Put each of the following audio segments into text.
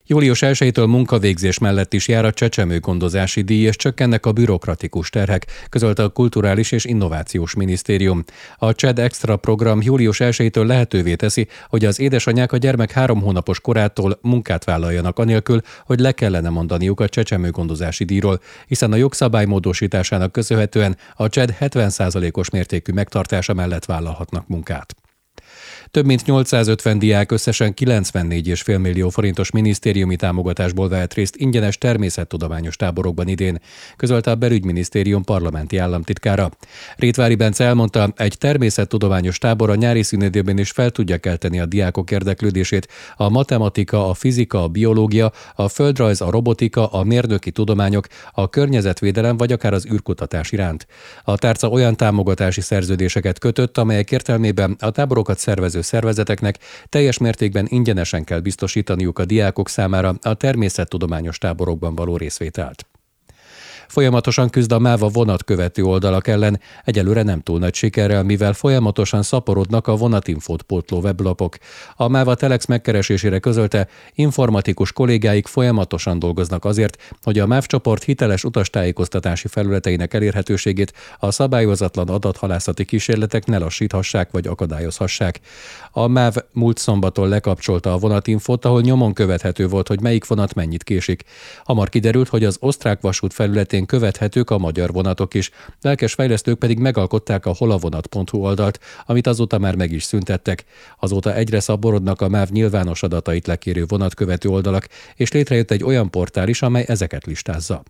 Július 1-től munkavégzés mellett is jár a csecsemőgondozási díj, és csökkennek a bürokratikus terhek, közölte a Kulturális és Innovációs Minisztérium. A CSED Extra program július 1-től lehetővé teszi, hogy az édesanyák a gyermek 3 hónapos korától munkát vállaljanak anélkül, hogy le kellene mondaniuk a csecsemőgondozási díjról, hiszen a jogszabály módosításának köszönhetően a CSED 70%-os mértékű megtartása mellett vállalhatnak munkát. Több mint 850 diák összesen 94,5 millió forintos minisztériumi támogatásból vehet részt ingyenes természettudományos táborokban idén, közölte a Belügyminisztérium parlamenti államtitkára. Rétvári Bence elmondta, egy természettudományos tábor a nyári szünidőben is fel tudja kelteni a diákok érdeklődését a matematika, a fizika, a biológia, a földrajz, a robotika, a mérnöki tudományok, a környezetvédelem vagy akár az űrkutatás iránt. A tárca olyan támogatási szerződéseket kötött, amelyek értelmében a táborokat szervező szervezeteknek teljes mértékben ingyenesen kell biztosítaniuk a diákok számára a természettudományos táborokban való részvételt. Folyamatosan küzd a MÁV a vonatkövető oldalak ellen, egyelőre nem túl nagy sikerrel, mivel folyamatosan szaporodnak a vonatinfót pótló weblapok. A MÁV a Telex megkeresésére közölte, informatikus kollégáik folyamatosan dolgoznak azért, hogy a MÁV csoport hiteles utastájékoztatási felületeinek elérhetőségét a szabályozatlan adathalászati kísérletek ne lassíthassák vagy akadályozhassák. A MÁV múlt szombaton lekapcsolta a vonatinfót, ahol nyomon követhető volt, hogy melyik vonat mennyit késik. Hamar kiderült, hogy az osztrák vasút felületén követhetők a magyar vonatok is, lelkes fejlesztők pedig megalkották a holavonat.hu oldalt, amit azóta már meg is szüntettek. Azóta egyre szaporodnak a MÁV nyilvános adatait lekérő vonatkövető oldalak, és létrejött egy olyan portál is, amely ezeket listázza.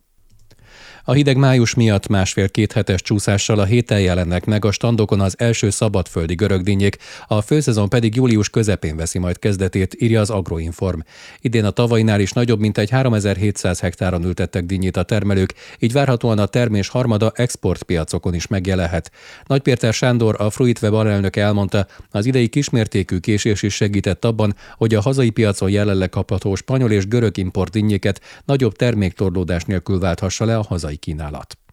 A hideg május miatt 1,5-2 hetes csúszással a héten jelennek meg a standokon az első szabadföldi görögdínyék, a főszezon pedig július közepén veszi majd kezdetét, írja az Agroinform. Idén a tavainál is nagyobb mintegy 3700 hektáron ültettek dinnyét a termelők, így várhatóan a termés harmada exportpiacokon is megjelenhet. Nagy Péter Sándor, a Fruitweb alelnöke elmondta, az idei kismértékű késés is segített abban, hogy a hazai piacon jelenleg kapható spanyol és görög import dinnyéket nagyobb terméktorlódás nélkül válthassa le a hazai kínálat.